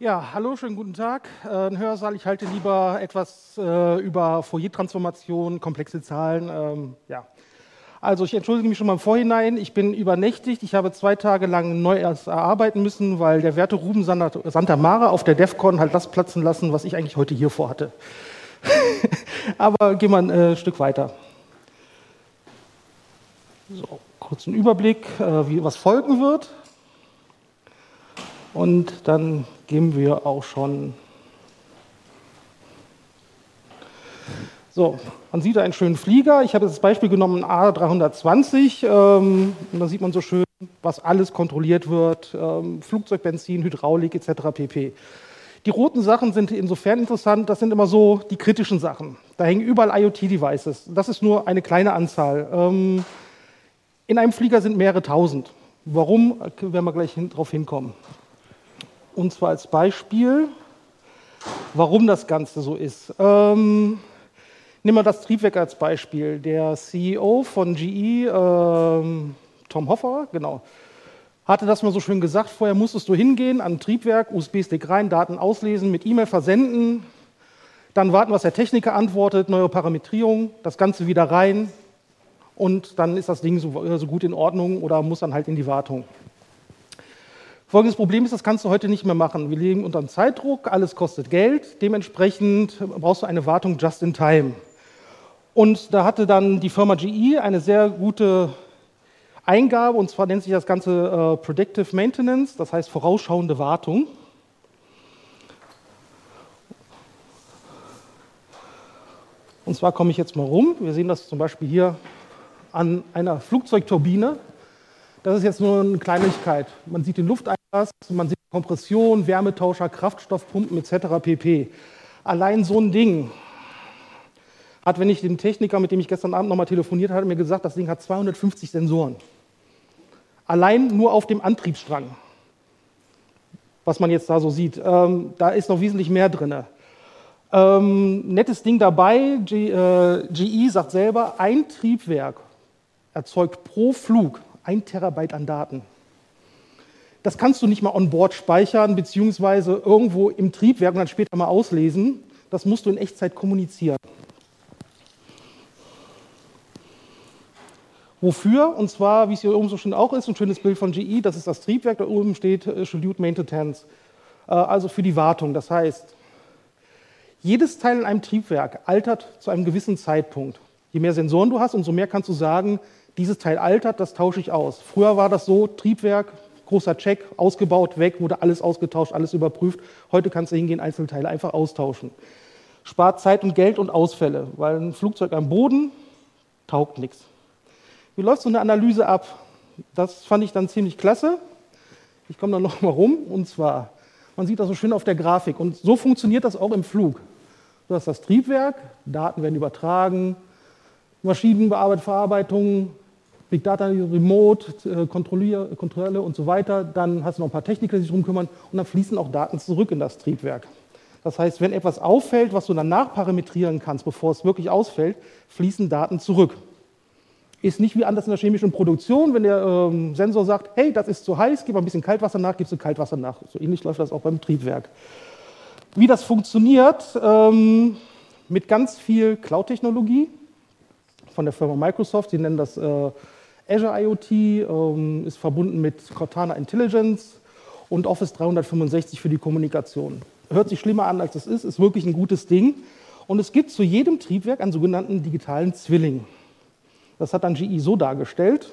Ja, hallo, schönen guten Tag. Ein Hörsaal, ich halte lieber etwas über Fourier-Transformation, komplexe Zahlen. Ja. Also ich entschuldige mich schon mal im Vorhinein, ich bin übernächtigt. Ich habe 2 Tage lang neu erst erarbeiten müssen, weil der werte Ruben Santa Mara auf der DEFCON halt das platzen lassen, was ich eigentlich heute hier vorhatte. Aber gehen wir ein Stück weiter. So, kurzen Überblick, was folgen wird. Und dann gehen wir auch schon. So, man sieht da einen schönen Flieger. Ich habe jetzt das Beispiel genommen, A320. Und da sieht man so schön, was alles kontrolliert wird. Flugzeugbenzin, Hydraulik etc. pp. Die roten Sachen sind insofern interessant, das sind immer so die kritischen Sachen. Da hängen überall IoT-Devices. Das ist nur eine kleine Anzahl. In einem Flieger sind mehrere tausend. Warum, werden wir gleich drauf hinkommen. Und zwar als Beispiel, warum das Ganze so ist. Nehmen wir das Triebwerk als Beispiel. Der CEO von GE, Tom Hoffer, genau, hatte das mal so schön gesagt. Vorher musstest du hingehen an ein Triebwerk, USB-Stick rein, Daten auslesen, mit E-Mail versenden, dann warten, was der Techniker antwortet, neue Parametrierung, das Ganze wieder rein und dann ist das Ding so gut in Ordnung oder muss dann halt in die Wartung. Folgendes Problem ist, das kannst du heute nicht mehr machen. Wir leben unter Zeitdruck, alles kostet Geld, dementsprechend brauchst du eine Wartung just in time. Und da hatte dann die Firma GE eine sehr gute Eingabe, und zwar nennt sich das Ganze Predictive Maintenance, das heißt vorausschauende Wartung. Und zwar komme ich jetzt mal rum, wir sehen das zum Beispiel hier an einer Flugzeugturbine. Das ist jetzt nur eine Kleinigkeit. Man sieht den Lufteinlass, man sieht Kompression, Wärmetauscher, Kraftstoffpumpen etc. pp. Allein so ein Ding hat, wenn ich den Techniker, mit dem ich gestern Abend nochmal telefoniert hatte, mir gesagt, das Ding hat 250 Sensoren. Allein nur auf dem Antriebsstrang, was man jetzt da so sieht. Da ist noch wesentlich mehr drin. Nettes Ding dabei, GE sagt selber, ein Triebwerk erzeugt pro Flug 1 Terabyte an Daten. Das kannst du nicht mal on board speichern, beziehungsweise irgendwo im Triebwerk und dann später mal auslesen. Das musst du in Echtzeit kommunizieren. Wofür? Und zwar, wie es hier oben so schön auch ist, ein schönes Bild von GE, das ist das Triebwerk, da oben steht Scheduled Maintenance, also für die Wartung. Das heißt, jedes Teil in einem Triebwerk altert zu einem gewissen Zeitpunkt. Je mehr Sensoren du hast, umso mehr kannst du sagen, dieses Teil altert, das tausche ich aus. Früher war das so, Triebwerk, großer Check, ausgebaut, weg, wurde alles ausgetauscht, alles überprüft. Heute kannst du hingehen, Einzelteile einfach austauschen. Spart Zeit und Geld und Ausfälle, weil ein Flugzeug am Boden taugt nichts. Wie läuft so eine Analyse ab? Das fand ich dann ziemlich klasse. Ich komme dann noch mal rum, und zwar, man sieht das so schön auf der Grafik, und so funktioniert das auch im Flug. Du hast das Triebwerk, Daten werden übertragen, Maschinenverarbeitung, Big Data, Remote, Kontrolle und so weiter. Dann hast du noch ein paar Techniker, die sich darum kümmern, und dann fließen auch Daten zurück in das Triebwerk. Das heißt, wenn etwas auffällt, was du dann nachparametrieren kannst, bevor es wirklich ausfällt, fließen Daten zurück. Ist nicht wie anders in der chemischen Produktion, wenn der Sensor sagt, hey, das ist zu heiß, gib mal ein bisschen Kaltwasser nach, gibst du Kaltwasser nach. So ähnlich läuft das auch beim Triebwerk. Wie das funktioniert, mit ganz viel Cloud-Technologie von der Firma Microsoft, die nennen das Azure IoT, ist verbunden mit Cortana Intelligence und Office 365 für die Kommunikation. Hört sich schlimmer an, als es ist wirklich ein gutes Ding. Und es gibt zu jedem Triebwerk einen sogenannten digitalen Zwilling. Das hat dann GE so dargestellt.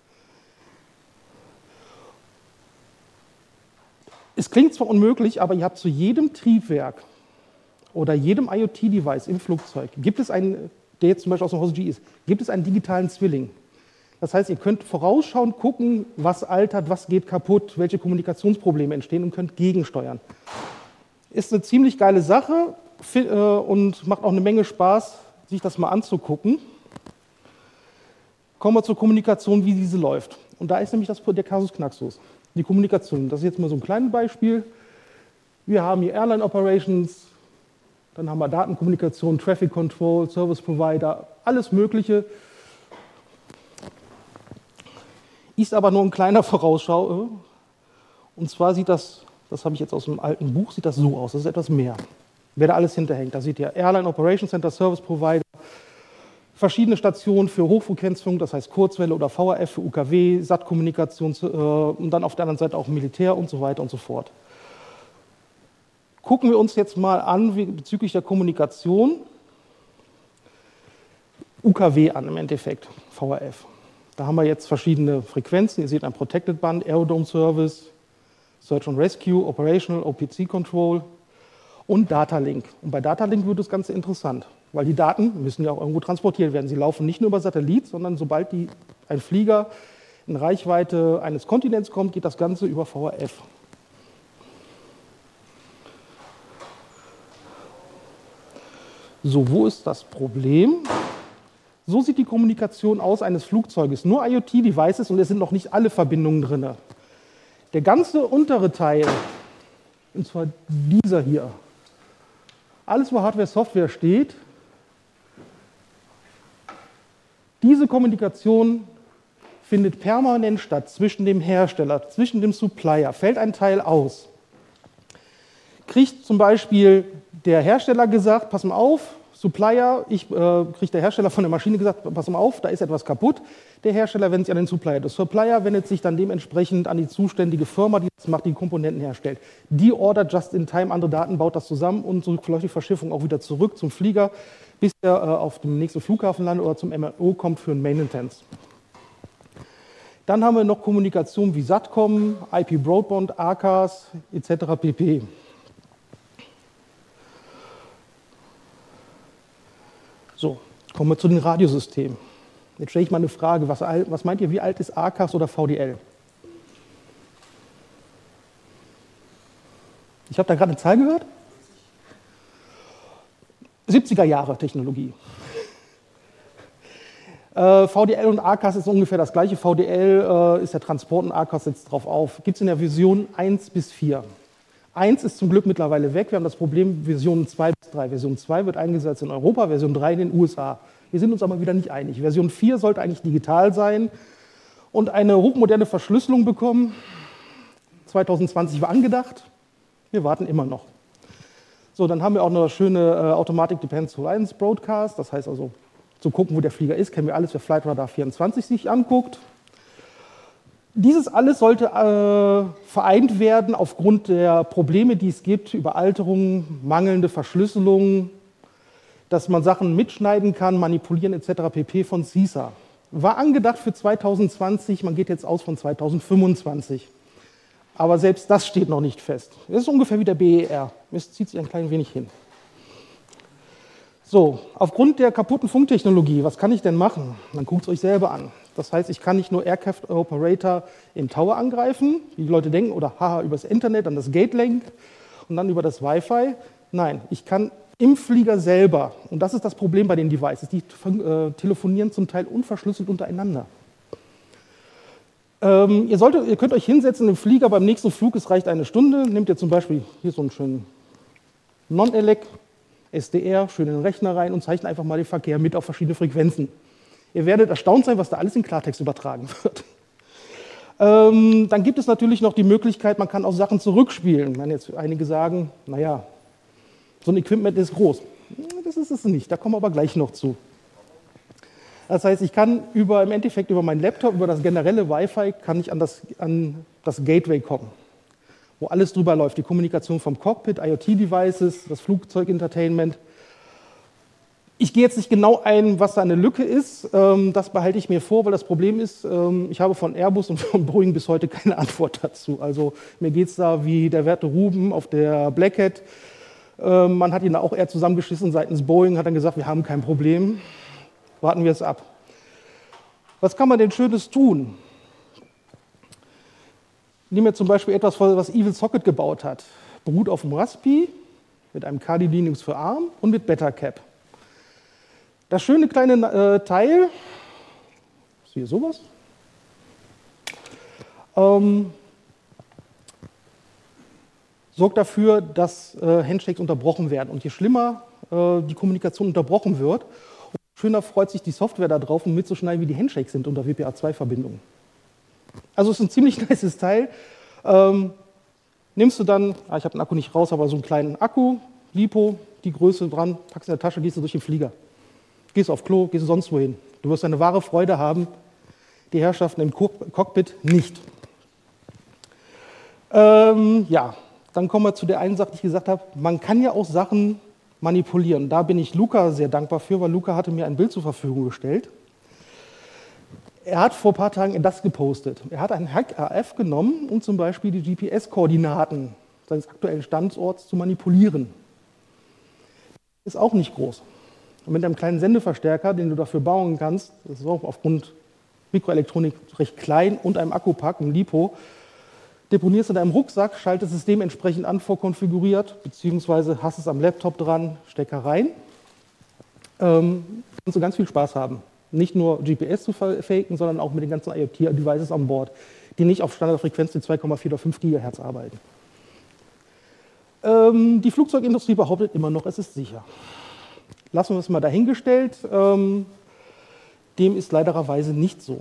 Es klingt zwar unmöglich, aber ihr habt zu jedem Triebwerk oder jedem IoT-Device im Flugzeug, gibt es einen, der jetzt zum Beispiel aus dem Hause GE ist, gibt es einen digitalen Zwilling. Das heißt, ihr könnt vorausschauend gucken, was altert, was geht kaputt, welche Kommunikationsprobleme entstehen, und könnt gegensteuern. Ist eine ziemlich geile Sache und macht auch eine Menge Spaß, sich das mal anzugucken. Kommen wir zur Kommunikation, wie diese läuft. Und da ist nämlich der Kasus Knaxus. Die Kommunikation, das ist jetzt mal so ein kleines Beispiel. Wir haben hier Airline Operations, dann haben wir Datenkommunikation, Traffic Control, Service Provider, alles Mögliche. Ist aber nur ein kleiner Vorausschau. Und zwar sieht das das habe ich jetzt aus einem alten Buch, sieht das so aus, das ist etwas mehr. Wer da alles hinterhängt, da seht ihr Airline Operation Center, Service Provider, verschiedene Stationen für Hochfrequenzfunk, das heißt Kurzwelle oder VHF für UKW, SAT-Kommunikation und dann auf der anderen Seite auch Militär und so weiter und so fort. Gucken wir uns jetzt mal an bezüglich der Kommunikation UKW an im Endeffekt, VHF. Da haben wir jetzt verschiedene Frequenzen. Ihr seht ein Protected Band, Aerodrome Service, Search and Rescue, Operational, OPC Control und Data Link. Und bei Data Link wird das Ganze interessant, weil die Daten müssen ja auch irgendwo transportiert werden. Sie laufen nicht nur über Satellit, sondern sobald ein Flieger in Reichweite eines Kontinents kommt, geht das Ganze über VHF. So, wo ist das Problem? So sieht die Kommunikation aus eines Flugzeuges. Nur IoT-Devices und es sind noch nicht alle Verbindungen drin. Der ganze untere Teil, und zwar dieser hier, alles wo Hardware, Software steht, diese Kommunikation findet permanent statt zwischen dem Hersteller, zwischen dem Supplier. Fällt ein Teil aus, kriegt zum Beispiel der Hersteller gesagt, pass mal auf, Supplier, kriegt der Hersteller von der Maschine gesagt, pass mal auf, da ist etwas kaputt. Der Hersteller wendet sich an den Supplier. Der Supplier wendet sich dann dementsprechend an die zuständige Firma, die das macht, die Komponenten herstellt. Die ordert just in time andere Daten, baut das zusammen und so läuft die Verschiffung auch wieder zurück zum Flieger, bis er auf dem nächsten Flughafen landet oder zum MRO kommt für ein Maintenance. Dann haben wir noch Kommunikation wie SATCOM, IP Broadband, ACAS etc. pp. So, kommen wir zu den Radiosystemen. Jetzt stelle ich mal eine Frage, was meint ihr, wie alt ist ACAS oder VDL? Ich habe da gerade eine Zahl gehört. 70er Jahre Technologie. VDL und ACAS ist ungefähr das gleiche. VDL ist der Transport und ACAS setzt drauf auf. Gibt es in der Version 1 bis 4. 1 ist zum Glück mittlerweile weg. Wir haben das Problem Version 2 bis 3. Version 2 wird eingesetzt in Europa, Version 3 in den USA. Wir sind uns aber wieder nicht einig. Version 4 sollte eigentlich digital sein und eine hochmoderne Verschlüsselung bekommen. 2020 war angedacht. Wir warten immer noch. So, dann haben wir auch noch das schöne Automatic Dependent Surveillance Broadcast. Das heißt also, zu gucken, wo der Flieger ist, kennen wir alles, wer Flight Radar 24 sich anguckt. Dieses alles sollte vereint werden aufgrund der Probleme, die es gibt, Überalterung, mangelnde Verschlüsselung, dass man Sachen mitschneiden kann, manipulieren etc. pp. Von CISA. War angedacht für 2020, man geht jetzt aus von 2025. Aber selbst das steht noch nicht fest. Das ist ungefähr wie der BER. Es zieht sich ein klein wenig hin. So, aufgrund der kaputten Funktechnologie, was kann ich denn machen? Dann guckt es euch selber an. Das heißt, ich kann nicht nur Aircraft Operator im Tower angreifen, wie die Leute denken, oder haha, übers Internet, dann das Gatelink und dann über das Wi-Fi. Nein, ich kann im Flieger selber, und das ist das Problem bei den Devices, die telefonieren zum Teil unverschlüsselt untereinander. Ihr könnt euch hinsetzen im Flieger beim nächsten Flug, es reicht eine Stunde, nehmt ihr zum Beispiel hier so einen schönen Non-Elec, SDR, schön in den Rechner rein und zeichnet einfach mal den Verkehr mit auf verschiedene Frequenzen. Ihr werdet erstaunt sein, was da alles in Klartext übertragen wird. Dann gibt es natürlich noch die Möglichkeit, man kann auch Sachen zurückspielen. Wenn jetzt einige sagen, naja, so ein Equipment ist groß. Das ist es nicht, da kommen wir aber gleich noch zu. Das heißt, ich kann im Endeffekt über meinen Laptop, über das generelle Wi-Fi, kann ich an das Gateway kommen, wo alles drüber läuft. Die Kommunikation vom Cockpit, IoT-Devices, das Flugzeug-Entertainment. Ich gehe jetzt nicht genau ein, was da eine Lücke ist. Das behalte ich mir vor, weil das Problem ist, ich habe von Airbus und von Boeing bis heute keine Antwort dazu. Also mir geht es da wie der werte Ruben auf der Black Hat. Man hat ihn da auch eher zusammengeschissen seitens Boeing, hat dann gesagt, wir haben kein Problem. Warten wir es ab. Was kann man denn Schönes tun? Nehmen wir zum Beispiel etwas, was Evil Socket gebaut hat. Beruht auf dem Raspi, mit einem Kali Linux für ARM und mit BetaCap. Das schöne kleine Teil, ist hier sowas, sorgt dafür, dass Handshakes unterbrochen werden. Und je schlimmer die Kommunikation unterbrochen wird, schöner freut sich die Software darauf, um mitzuschneiden, wie die Handshakes sind unter WPA2-Verbindungen. Also es ist ein ziemlich nices Teil. Nimmst du dann, ich habe den Akku nicht raus, aber so einen kleinen Akku, LiPo, die Größe dran, packst in der Tasche, gehst du durch den Flieger. Gehst auf Klo, gehst du sonst wohin. Du wirst eine wahre Freude haben, die Herrschaften im Cockpit nicht. Ja, dann kommen wir zu der einen Sache, die ich gesagt habe, man kann ja auch Sachen manipulieren. Da bin ich Luca sehr dankbar für, weil Luca hatte mir ein Bild zur Verfügung gestellt. Er hat vor ein paar Tagen das gepostet. Er hat einen Hack-AF genommen, um zum Beispiel die GPS-Koordinaten seines aktuellen Standorts zu manipulieren. Ist auch nicht groß. Und mit einem kleinen Sendeverstärker, den du dafür bauen kannst, das ist auch aufgrund Mikroelektronik recht klein und einem Akkupack, einem LiPo, deponierst in deinem Rucksack, schaltest es dementsprechend an, vorkonfiguriert, beziehungsweise hast es am Laptop dran, Stecker rein. Kannst du ganz viel Spaß haben. Nicht nur GPS zu faken, sondern auch mit den ganzen IoT-Devices an Bord, die nicht auf Standardfrequenz mit 2,4 oder 5 GHz arbeiten. Die Flugzeugindustrie behauptet immer noch, es ist sicher. Lassen wir es mal dahingestellt. Dem ist leiderweise nicht so.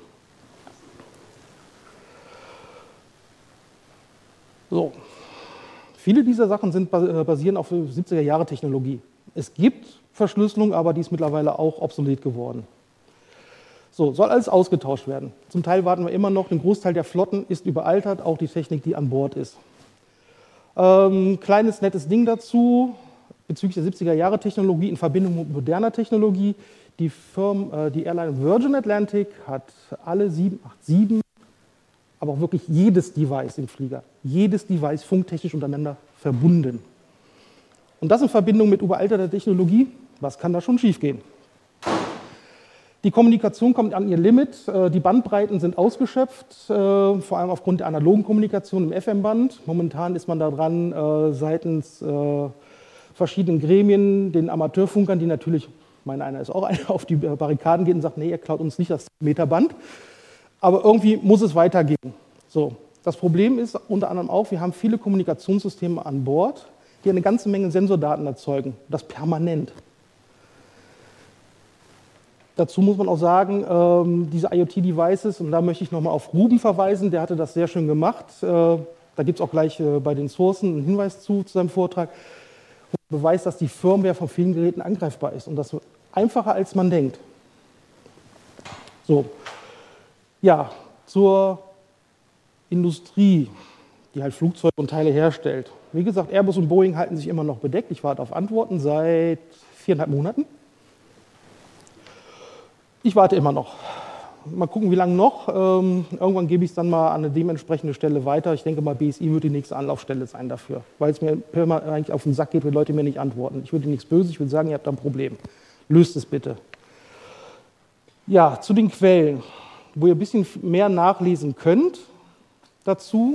So. Viele dieser Sachen basieren auf 70er-Jahre-Technologie. Es gibt Verschlüsselung, aber die ist mittlerweile auch obsolet geworden. So, soll alles ausgetauscht werden. Zum Teil warten wir immer noch, ein Großteil der Flotten ist überaltert, auch die Technik, die an Bord ist. Kleines, nettes Ding dazu, bezüglich der 70er-Jahre-Technologie in Verbindung mit moderner Technologie. Die Airline Virgin Atlantic hat alle 787, aber auch wirklich jedes Device im Flieger, jedes Device funktechnisch untereinander verbunden. Und das in Verbindung mit überalterter Technologie, was kann da schon schiefgehen? Die Kommunikation kommt an ihr Limit, die Bandbreiten sind ausgeschöpft, vor allem aufgrund der analogen Kommunikation im FM-Band. Momentan ist man da dran, seitens verschiedenen Gremien, den Amateurfunkern, die natürlich, einer ist auch einer, auf die Barrikaden geht und sagt, nee, ihr klaut uns nicht das Meterband. Aber irgendwie muss es weitergehen. So, das Problem ist unter anderem auch, wir haben viele Kommunikationssysteme an Bord, die eine ganze Menge Sensordaten erzeugen, das permanent. Dazu muss man auch sagen, diese IoT-Devices, und da möchte ich nochmal auf Ruben verweisen, der hatte das sehr schön gemacht. Da gibt es auch gleich bei den Sourcen einen Hinweis zu seinem Vortrag, wo er beweist, dass die Firmware von vielen Geräten angreifbar ist und das einfacher als man denkt. So, ja, zur Industrie, die halt Flugzeuge und Teile herstellt. Wie gesagt, Airbus und Boeing halten sich immer noch bedeckt. Ich warte auf Antworten seit 4,5 Monaten. Ich warte immer noch. Mal gucken, wie lange noch. Irgendwann gebe ich es dann mal an eine dementsprechende Stelle weiter. Ich denke mal, BSI wird die nächste Anlaufstelle sein dafür, weil es mir eigentlich auf den Sack geht, wenn Leute mir nicht antworten. Ich würde nichts Böses, ich würde sagen, ihr habt da ein Problem. Löst es bitte. Ja, zu den Quellen, wo ihr ein bisschen mehr nachlesen könnt dazu.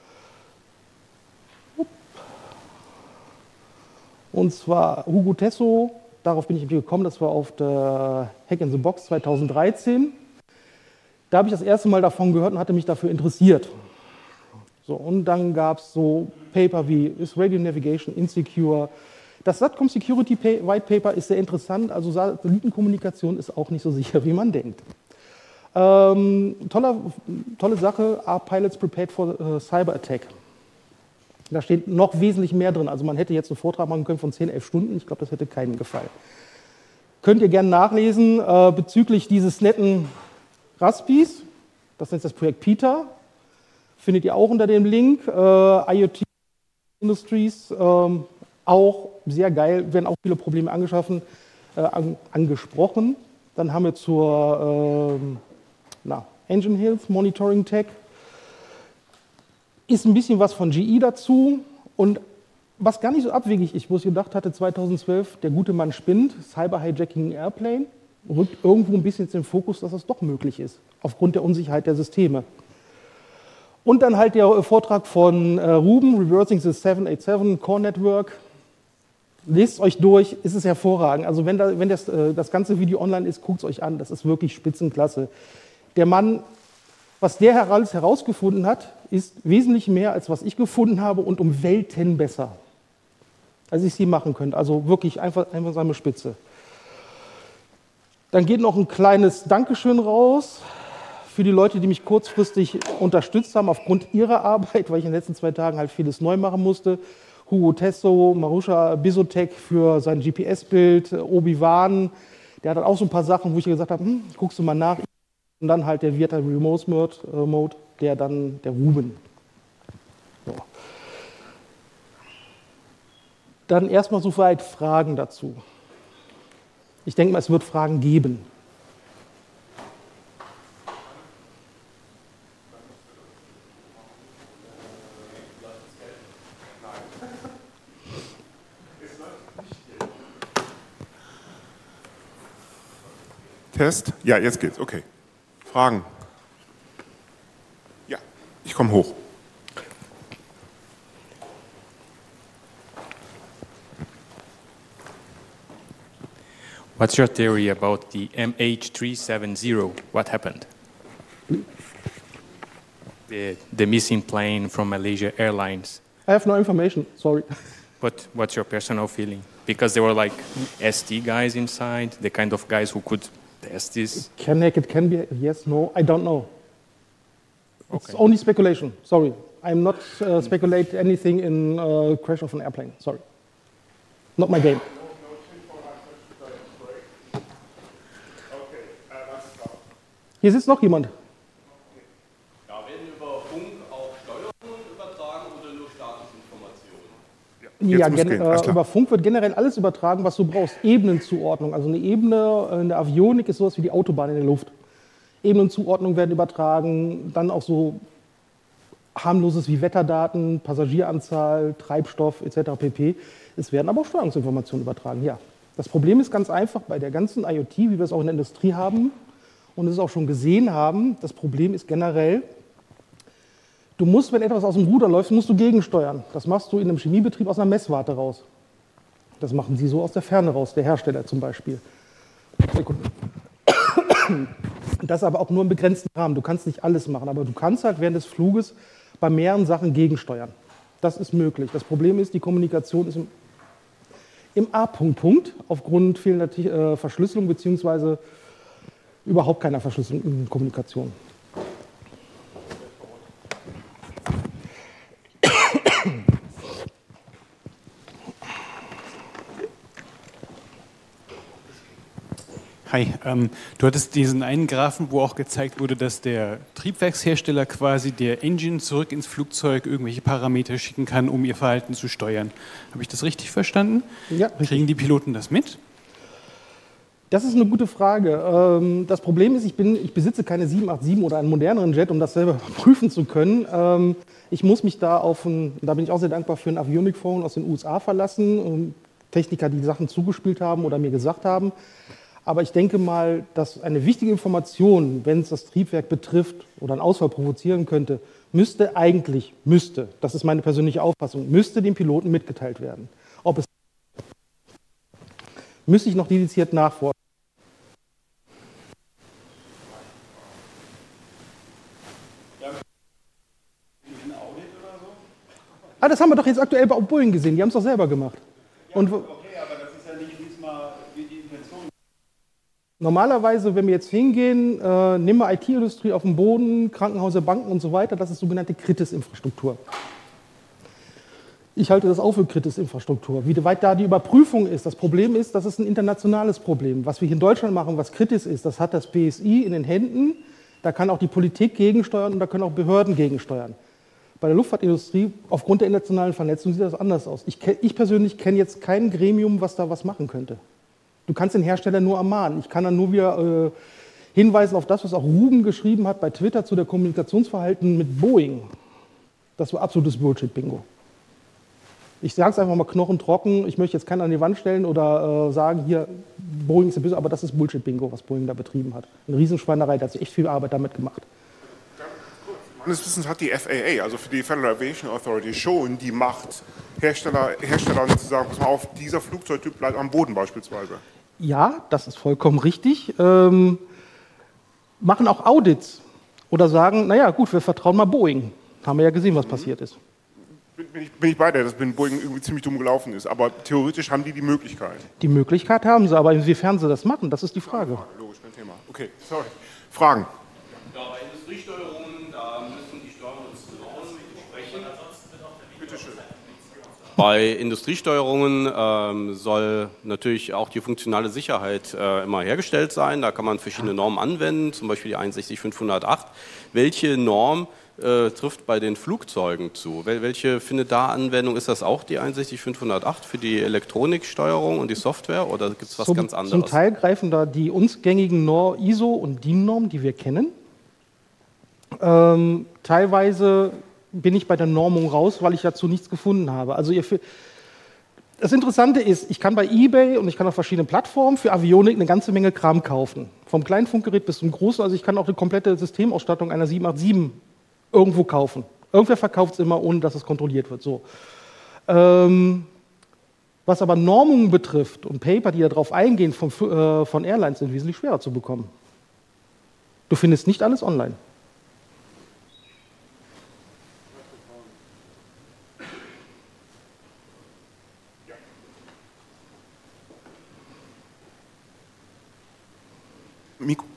Und zwar Hugo Tesso. Darauf bin ich gekommen, das war auf der Hack in the Box 2013. Da habe ich das erste Mal davon gehört und hatte mich dafür interessiert. So, und dann gab es so Paper wie Is Radio Navigation Insecure? Das SATCOM Security White Paper ist sehr interessant, also Satellitenkommunikation ist auch nicht so sicher, wie man denkt. Tolle Sache, Are Pilots Prepared for Cyber Attack? Da steht noch wesentlich mehr drin. Also man hätte jetzt einen Vortrag machen können von 10, 11 Stunden. Ich glaube, das hätte keinem gefallen. Könnt ihr gerne nachlesen bezüglich dieses netten Raspis. Das ist das Projekt PITA. Findet ihr auch unter dem Link. IoT Industries, auch sehr geil. Werden auch viele Probleme angesprochen. Dann haben wir zur Engine Health Monitoring Tech. Ist ein bisschen was von GE dazu und was gar nicht so abwegig ist, wo ich gedacht hatte, 2012, der gute Mann spinnt, Cyber-Hijacking Airplane, rückt irgendwo ein bisschen in den Fokus, dass das doch möglich ist, aufgrund der Unsicherheit der Systeme. Und dann halt der Vortrag von Ruben, Reversing the 787 Core Network. Lest euch durch, ist es hervorragend. Also wenn das ganze Video online ist, guckt es euch an, das ist wirklich Spitzenklasse. Der Mann, was der alles herausgefunden hat, ist wesentlich mehr, als was ich gefunden habe und um Welten besser, als ich sie machen könnte. Also wirklich einfach seine Spitze. Dann geht noch ein kleines Dankeschön raus für die Leute, die mich kurzfristig unterstützt haben aufgrund ihrer Arbeit, weil ich in den letzten 2 Tagen halt vieles neu machen musste. Hugo Tesso, Marusha Bisotek für sein GPS-Bild, Obi-Wan, der hat auch so ein paar Sachen, wo ich gesagt habe, guckst du mal nach. Und dann halt der Vieta Remote Mode, der Ruben. So. Dann erstmal so weit Fragen dazu. Ich denke mal, es wird Fragen geben. Test? Ja, jetzt geht's. Okay. Fragen? Ja, ich komme hoch. What's your theory about the MH370? What happened? The missing plane from Malaysia Airlines. I have no information, sorry. But what's your personal feeling? Because there were like ST guys inside, the kind of guys who could test this. It can be yes, no, I don't know. It's Okay. only speculation, sorry. I'm not speculate anything in crash of an airplane, sorry. Not my game. Hier sitzt noch jemand. Ja, werden über Funk auch Steuerungen übertragen oder nur Statusinformationen? Ja, muss gehen, alles klar. über Funk wird generell alles übertragen, was du brauchst. Ebenenzuordnung. Also eine Ebene in der Avionik ist sowas wie die Autobahn in der Luft. Ebenenzuordnung werden übertragen, dann auch so harmloses wie Wetterdaten, Passagieranzahl, Treibstoff etc. pp. Es werden aber auch Steuerungsinformationen übertragen, ja. Das Problem ist ganz einfach bei der ganzen IoT, wie wir es auch in der Industrie haben und es auch schon gesehen haben, das Problem ist generell, du musst, wenn etwas aus dem Ruder läuft, musst du gegensteuern. Das machst du in einem Chemiebetrieb aus einer Messwarte raus. Das machen sie so aus der Ferne raus, der Hersteller zum Beispiel. Das aber auch nur im begrenzten Rahmen. Du kannst nicht alles machen, aber du kannst halt während des Fluges bei mehreren Sachen gegensteuern. Das ist möglich. Das Problem ist, die Kommunikation ist im A-Punkt aufgrund fehlender Verschlüsselung beziehungsweise überhaupt keiner Verschlüsselung in Kommunikation. Hi, du hattest diesen einen Graphen, wo auch gezeigt wurde, dass der Triebwerkshersteller quasi der Engine zurück ins Flugzeug irgendwelche Parameter schicken kann, um ihr Verhalten zu steuern. Habe ich das richtig verstanden? Ja, richtig. Kriegen die Piloten das mit? Das ist eine gute Frage. Das Problem ist, ich besitze keine 787 oder einen moderneren Jet, um das selber prüfen zu können. Ich muss mich da da bin ich auch sehr dankbar für ein Avionik-Forum aus den USA verlassen, Techniker, die Sachen zugespielt haben oder mir gesagt haben. Aber ich denke mal, dass eine wichtige Information, wenn es das Triebwerk betrifft oder einen Ausfall provozieren könnte, müsste, das ist meine persönliche Auffassung, müsste dem Piloten mitgeteilt werden. Ob es müsste ich noch dediziert nachforschen. Das haben wir doch jetzt aktuell bei Boeing gesehen, die haben es doch selber gemacht. Und Okay, aber das ist ja nicht diesmal wie die Intention. normalerweise, wenn wir jetzt hingehen, nehmen wir IT-Industrie auf dem Boden, Krankenhäuser, Banken und so weiter, das ist sogenannte Kritisinfrastruktur. Ich halte das auch für Kritisinfrastruktur. Wie weit da die Überprüfung ist, das Problem ist, das ist ein internationales Problem. Was wir hier in Deutschland machen, was kritisch ist, das hat das BSI in den Händen, da kann auch die Politik gegensteuern und da können auch Behörden gegensteuern. Bei der Luftfahrtindustrie, aufgrund der internationalen Vernetzung, sieht das anders aus. Ich persönlich kenne jetzt kein Gremium, was da was machen könnte. Du kannst den Hersteller nur ermahnen. Ich kann dann nur wieder hinweisen auf das, was auch Ruben geschrieben hat bei Twitter zu der Kommunikationsverhalten mit Boeing. Das war absolutes Bullshit-Bingo. Ich sage es einfach mal knochentrocken. Ich möchte jetzt keinen an die Wand stellen oder sagen, hier, Boeing ist ja böse, aber das ist Bullshit-Bingo, was Boeing da betrieben hat. Eine Riesenschweinerei, da hat sich echt viel Arbeit damit gemacht. Meines Wissens hat die FAA, also für die Federal Aviation Authority, schon die Macht, Herstellern zu sagen, pass mal auf, dieser Flugzeugtyp bleibt am Boden beispielsweise. Ja, das ist vollkommen richtig. Machen auch Audits oder sagen, naja gut, wir vertrauen mal Boeing. Haben wir ja gesehen, was passiert ist. Bin ich bei dir, dass Boeing irgendwie ziemlich dumm gelaufen ist, aber theoretisch haben die Möglichkeit. Die Möglichkeit haben sie, aber inwiefern sie das machen, das ist die Frage. Logisch, kein Thema. Okay, sorry. Fragen? Ja, aber in Industriesteuerungen, da müssen die Steuerungsnormen entsprechen. Bitte schön. Bei Industriesteuerungen soll natürlich auch die funktionale Sicherheit immer hergestellt sein. Da kann man verschiedene Normen anwenden, zum Beispiel die 61508. Welche Norm trifft bei den Flugzeugen zu? Welche findet da Anwendung? Ist das auch die 61508 für die Elektroniksteuerung und die Software oder gibt es was ganz anderes? Zum Teil greifen da die uns gängigen ISO- und DIN-Normen, die wir kennen. Teilweise bin ich bei der Normung raus, weil ich dazu nichts gefunden habe. Also das Interessante ist, ich kann bei eBay und ich kann auf verschiedenen Plattformen für Avionik eine ganze Menge Kram kaufen. Vom kleinen Funkgerät bis zum großen. Also ich kann auch die komplette Systemausstattung einer 787 irgendwo kaufen. Irgendwer verkauft es immer, ohne dass es kontrolliert wird. So. Was aber Normungen betrifft und Paper, die darauf eingehen, von Airlines, sind wesentlich schwerer zu bekommen. Du findest nicht alles online. Mikro.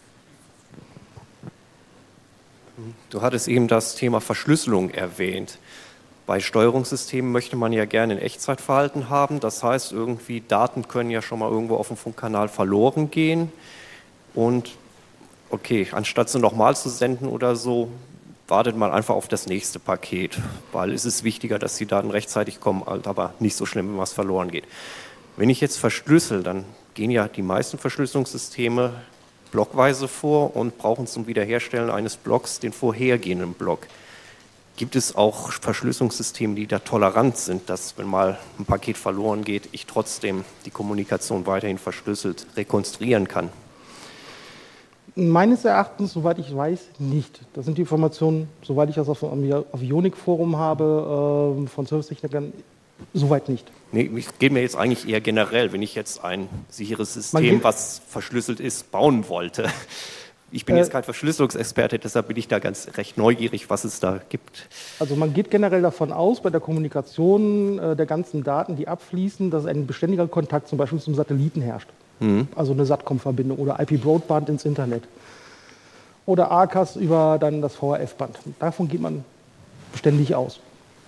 Du hattest eben das Thema Verschlüsselung erwähnt. Bei Steuerungssystemen möchte man ja gerne ein Echtzeitverhalten haben. Das heißt, irgendwie Daten können ja schon mal irgendwo auf dem Funkkanal verloren gehen. Und okay, anstatt sie nochmal zu senden oder so, wartet man einfach auf das nächste Paket. Weil es ist wichtiger, dass die Daten rechtzeitig kommen, aber nicht so schlimm, wenn was verloren geht. Wenn ich jetzt verschlüssel, dann gehen ja die meisten Verschlüsselungssysteme blockweise vor und brauchen zum Wiederherstellen eines Blocks den vorhergehenden Block. Gibt es auch Verschlüsselungssysteme, die da tolerant sind, dass, wenn mal ein Paket verloren geht, ich trotzdem die Kommunikation weiterhin verschlüsselt rekonstruieren kann? Meines Erachtens, soweit ich weiß, nicht. Das sind die Informationen, soweit ich das auf dem Avionik-Forum habe, von Servicetechnikern, soweit nicht. Nee, es geht mir jetzt eigentlich eher generell, wenn ich jetzt ein sicheres System, was verschlüsselt ist, bauen wollte. Ich bin jetzt kein Verschlüsselungsexperte, deshalb bin ich da recht neugierig, was es da gibt. Also man geht generell davon aus, bei der Kommunikation der ganzen Daten, die abfließen, dass ein beständiger Kontakt zum Beispiel zum Satelliten herrscht. Also eine SATCOM-Verbindung oder IP-Broadband ins Internet. Oder ARCAS über dann das VHF-Band. Davon geht man beständig aus.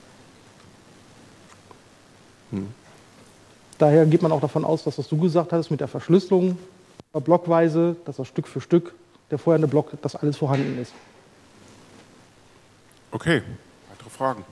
Daher geht man auch davon aus, dass was du gesagt hast mit der Verschlüsselung blockweise, dass das Stück für Stück der vorherige Block, dass alles vorhanden ist. Okay, weitere Fragen?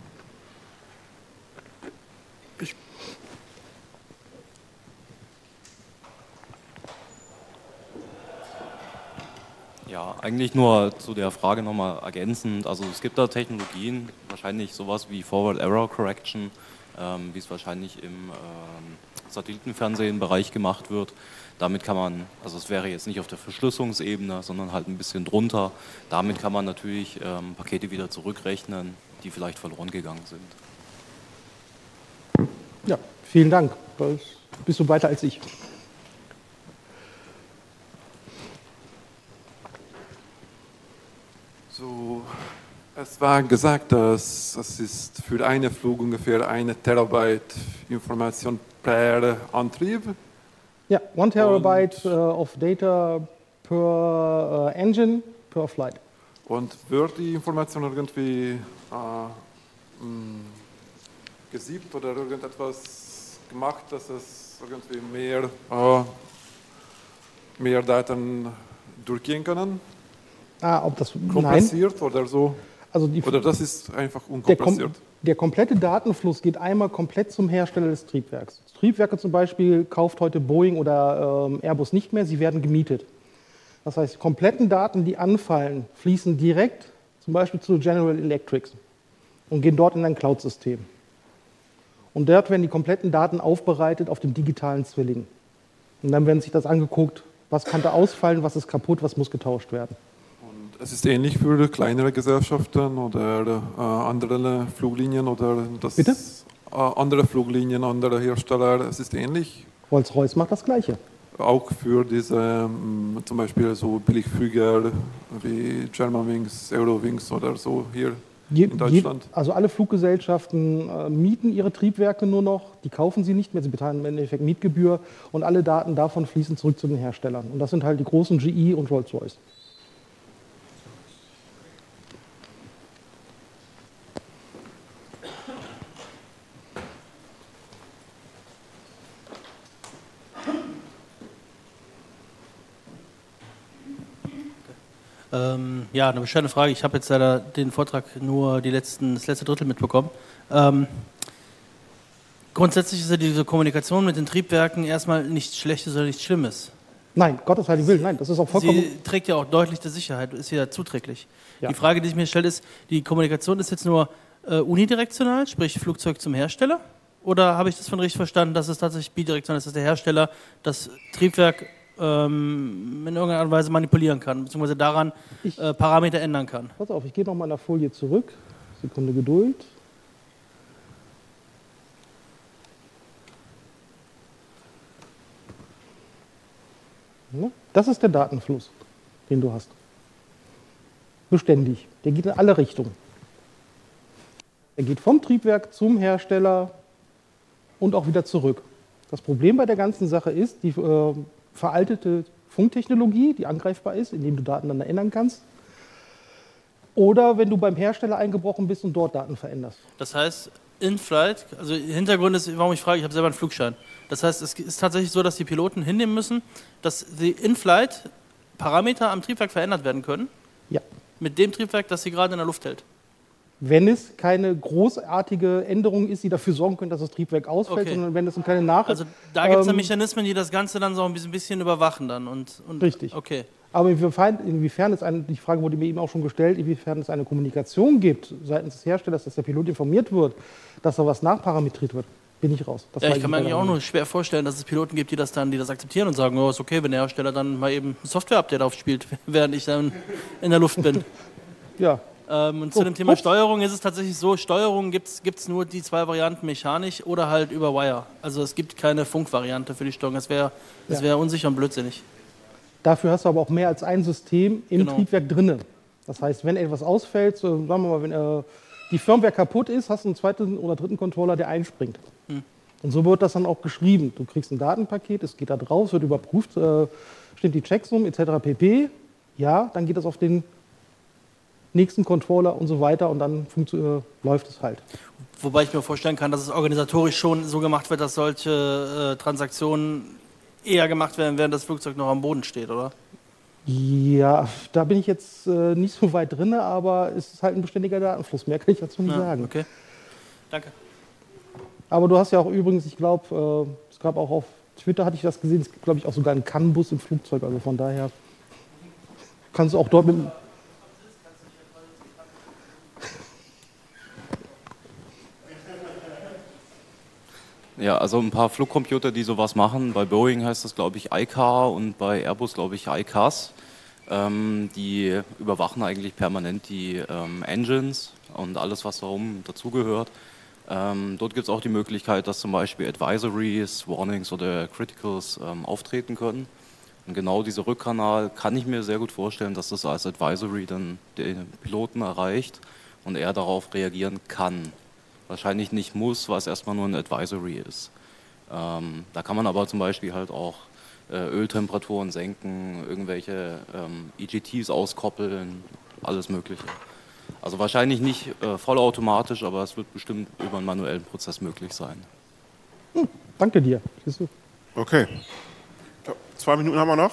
Ja, eigentlich nur zu der Frage nochmal ergänzend. Also es gibt da Technologien, wahrscheinlich sowas wie Forward Error Correction, wie es wahrscheinlich im Satellitenfernsehen-Bereich gemacht wird. Damit kann man, also es wäre jetzt nicht auf der Verschlüsselungsebene, sondern halt ein bisschen drunter. Damit kann man natürlich Pakete wieder zurückrechnen, die vielleicht verloren gegangen sind. Ja, vielen Dank. Da bist du weiter als ich. So, es war gesagt, dass es ist für einen Flug ungefähr 1 Terabyte Information per Antrieb. Ja, 1 Terabyte of data per engine, per flight. Und wird die Information irgendwie gesiebt oder irgendetwas gemacht, dass es irgendwie mehr Daten durchgehen können? Ob das kompressiert nein. Oder so? Also oder das ist einfach unkompressiert? Der komplette Datenfluss geht einmal komplett zum Hersteller des Triebwerks. Triebwerke zum Beispiel kauft heute Boeing oder Airbus nicht mehr, sie werden gemietet. Das heißt, die kompletten Daten, die anfallen, fließen direkt zum Beispiel zu General Electric und gehen dort in ein Cloud-System. Und dort werden die kompletten Daten aufbereitet auf dem digitalen Zwilling. Und dann werden sich das angeguckt, was kann da ausfallen, was ist kaputt, was muss getauscht werden. Es ist ähnlich für kleinere Gesellschaften oder andere Fluglinien oder Bitte? Andere Fluglinien, andere Hersteller. Es ist ähnlich. Rolls-Royce macht das Gleiche. Auch für diese zum Beispiel so Billigflüger wie Germanwings, Eurowings oder so hier in Deutschland. Also alle Fluggesellschaften mieten ihre Triebwerke nur noch, die kaufen sie nicht mehr, sie bezahlen im Endeffekt Mietgebühr und alle Daten davon fließen zurück zu den Herstellern. Und das sind halt die großen GE und Rolls-Royce. Ja, eine bescheidene Frage. Ich habe jetzt leider den Vortrag nur das letzte Drittel mitbekommen. Grundsätzlich ist ja diese Kommunikation mit den Triebwerken erstmal nichts Schlechtes oder nichts Schlimmes. Nein, Gottes Heiligen Willen, nein, das ist auch vollkommen... Sie trägt ja auch deutlich der Sicherheit, ist ja zuträglich. Ja. Die Frage, die sich mir stellt, ist, die Kommunikation ist jetzt nur unidirektional, sprich Flugzeug zum Hersteller? Oder habe ich das von richtig verstanden, dass es tatsächlich bidirektional ist, dass der Hersteller das Triebwerk in irgendeiner Art und Weise manipulieren kann, beziehungsweise daran Parameter ändern kann? Pass auf, ich gehe nochmal in der Folie zurück. Sekunde Geduld. Das ist der Datenfluss, den du hast. Beständig. Der geht in alle Richtungen. Er geht vom Triebwerk zum Hersteller und auch wieder zurück. Das Problem bei der ganzen Sache ist die veraltete Funktechnologie, die angreifbar ist, indem du Daten dann ändern kannst. Oder wenn du beim Hersteller eingebrochen bist und dort Daten veränderst. Das heißt, in-Flight, also Hintergrund ist, warum ich frage, ich habe selber einen Flugschein. Das heißt, es ist tatsächlich so, dass die Piloten hinnehmen müssen, dass die in-Flight Parameter am Triebwerk verändert werden können. Ja. Mit dem Triebwerk, das sie gerade in der Luft hält. Wenn es keine großartige Änderung ist, die dafür sorgen können, dass das Triebwerk ausfällt, Okay. sondern wenn es keine Nachricht... Also da gibt es ja Mechanismen, die das Ganze dann so ein bisschen überwachen dann. Und Richtig. Okay. Aber inwiefern es die Frage wurde mir eben auch schon gestellt, inwiefern es eine Kommunikation gibt seitens des Herstellers, dass der Pilot informiert wird, dass da was nachparametriert wird, bin ich raus. Das Ja, weiß ich kann mir leider eigentlich auch nicht. nur schwer vorstellen, dass es Piloten gibt, die das akzeptieren und sagen, oh, ist okay, wenn der Hersteller dann mal eben ein Software-Update aufspielt, während ich dann in der Luft bin. Ja. Und zu dem Thema Steuerung ist es tatsächlich so, Steuerung gibt's nur die zwei Varianten, mechanisch oder halt über Wire. Also es gibt keine Funkvariante für die Steuerung, das wäre unsicher und blödsinnig. Dafür hast du aber auch mehr als ein System im Genau. Triebwerk drinne. Das heißt, wenn etwas ausfällt, so, sagen wir mal, wenn die Firmware kaputt ist, hast du einen zweiten oder dritten Controller, der einspringt. Und so wird das dann auch geschrieben. Du kriegst ein Datenpaket, es geht da drauf, es wird überprüft, stimmt die Checksum etc. pp. Ja, dann geht das auf den nächsten Controller und so weiter und dann läuft es halt. Wobei ich mir vorstellen kann, dass es organisatorisch schon so gemacht wird, dass solche Transaktionen eher gemacht werden, während das Flugzeug noch am Boden steht, oder? Ja, da bin ich jetzt nicht so weit drin, aber es ist halt ein beständiger Datenfluss. Mehr kann ich dazu nicht sagen. Okay, danke. Aber du hast ja auch übrigens, ich glaube, es gab auch auf Twitter, hatte ich das gesehen, es gibt, glaube ich, auch sogar einen CAN-Bus im Flugzeug. Also von daher kannst du auch dort mit... Ja, also ein paar Flugcomputer, die sowas machen. Bei Boeing heißt das, glaube ich, iCar und bei Airbus, glaube ich, iCAS. Die überwachen eigentlich permanent die Engines und alles, was dazugehört. Dort gibt es auch die Möglichkeit, dass zum Beispiel Advisories, Warnings oder Criticals auftreten können. Und genau dieser Rückkanal kann ich mir sehr gut vorstellen, dass das als Advisory dann den Piloten erreicht und er darauf reagieren kann. Wahrscheinlich nicht muss, weil es erstmal nur ein Advisory ist. Da kann man aber zum Beispiel halt auch Öltemperaturen senken, irgendwelche EGTs auskoppeln, alles Mögliche. Also wahrscheinlich nicht vollautomatisch, aber es wird bestimmt über einen manuellen Prozess möglich sein. Danke dir. Okay. 2 Minuten haben wir noch.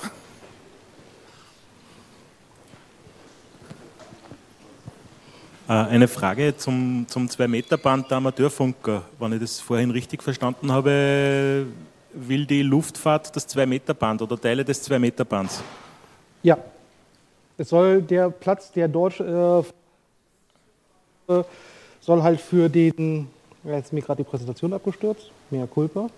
Eine Frage zum 2-Meter-Band der Amateurfunker. Wenn ich das vorhin richtig verstanden habe, will die Luftfahrt das 2-Meter-Band oder Teile des 2-Meter-Bands? Ja. Es soll der Platz, der dort soll halt für den... Ja, jetzt ist mir gerade die Präsentation abgestürzt. Mea culpa.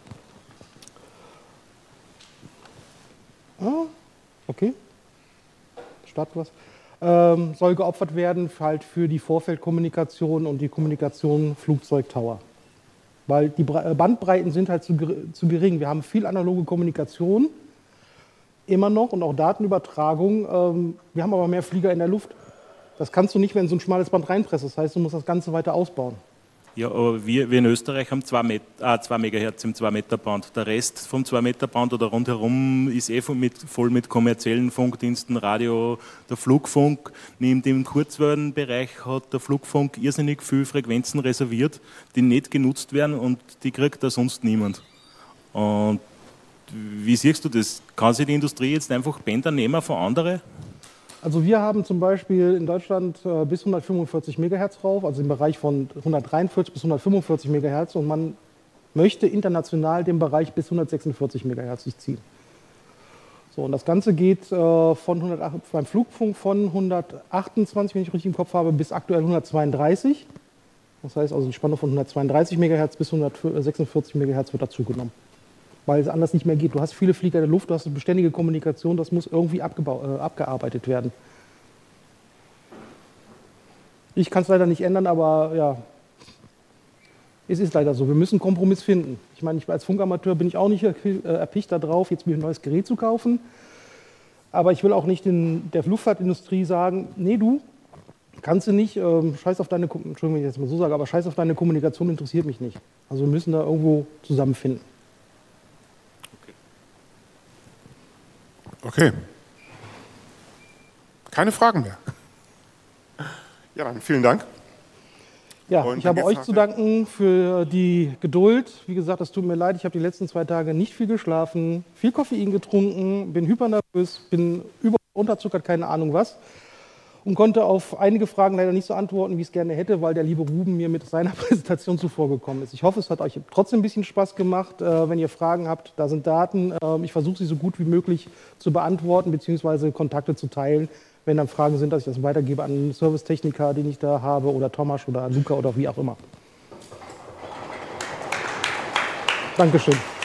Okay. Starten was. Soll geopfert werden halt für die Vorfeldkommunikation und die Kommunikation Flugzeugtower. Weil die Bandbreiten sind halt zu gering. Wir haben viel analoge Kommunikation, immer noch, und auch Datenübertragung. Wir haben aber mehr Flieger in der Luft. Das kannst du nicht, wenn so ein schmales Band reinpresst. Das heißt, du musst das Ganze weiter ausbauen. Ja, aber wir in Österreich haben 2 Megahertz im 2-Meter-Band. Der Rest vom 2-Meter-Band oder rundherum ist voll mit kommerziellen Funkdiensten, Radio, der Flugfunk. Neben dem Kurzwellenbereich hat der Flugfunk irrsinnig viele Frequenzen reserviert, die nicht genutzt werden und die kriegt da sonst niemand. Und wie siehst du das? Kann sich die Industrie jetzt einfach Bänder nehmen von anderen? Also wir haben zum Beispiel in Deutschland bis 145 MHz rauf, also im Bereich von 143 bis 145 MHz, und man möchte international den Bereich bis 146 MHz sich ziehen. So, und das Ganze geht beim Flugfunk von 128, wenn ich richtig im Kopf habe, bis aktuell 132. Das heißt also die Spanne von 132 MHz bis 146 MHz wird dazugenommen. Weil es anders nicht mehr geht. Du hast viele Flieger in der Luft, du hast eine beständige Kommunikation, das muss irgendwie abgearbeitet werden. Ich kann es leider nicht ändern, aber ja, es ist leider so. Wir müssen einen Kompromiss finden. Ich meine, als Funkamateur bin ich auch nicht erpicht darauf, jetzt mir ein neues Gerät zu kaufen. Aber ich will auch nicht in der Luftfahrtindustrie sagen, nee, du kannst du nicht, scheiß auf deine, Entschuldigung, wenn ich jetzt mal so sage, aber scheiß auf deine Kommunikation interessiert mich nicht. Also wir müssen da irgendwo zusammenfinden. Okay. Keine Fragen mehr. Ja, dann vielen Dank. Ja, Und ich habe euch zu danken für die Geduld. Wie gesagt, es tut mir leid, ich habe die letzten 2 Tage nicht viel geschlafen, viel Koffein getrunken, bin hypernervös, bin unterzuckert, keine Ahnung was. Und konnte auf einige Fragen leider nicht so antworten, wie ich es gerne hätte, weil der liebe Ruben mir mit seiner Präsentation zuvorgekommen ist. Ich hoffe, es hat euch trotzdem ein bisschen Spaß gemacht. Wenn ihr Fragen habt, da sind Daten. Ich versuche sie so gut wie möglich zu beantworten bzw. Kontakte zu teilen. Wenn dann Fragen sind, dass ich das weitergebe an einen Servicetechniker, den ich da habe, oder Thomas oder Luca oder wie auch immer. Dankeschön.